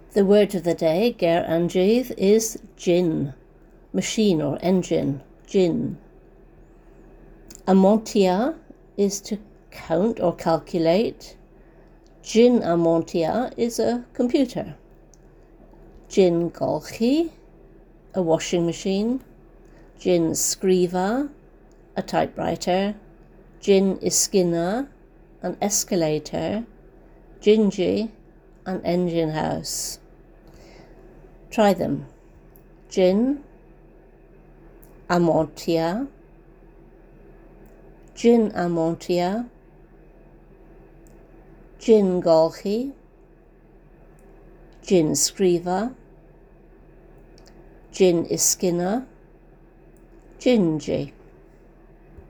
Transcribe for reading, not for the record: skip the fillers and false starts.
The word of the day, Ger Anjith, is jinn, machine or engine, jinn. Amontia is to count or calculate. Jinn amontia is a computer. Jinn golchi, a washing machine. Jinn scriva, a typewriter. Jinn iskina, an escalator. Jinji, an engine house. Try them. Jinn amontia, jinn amontia, jinn golchi, jinn scriva, jinn iskina, jinji.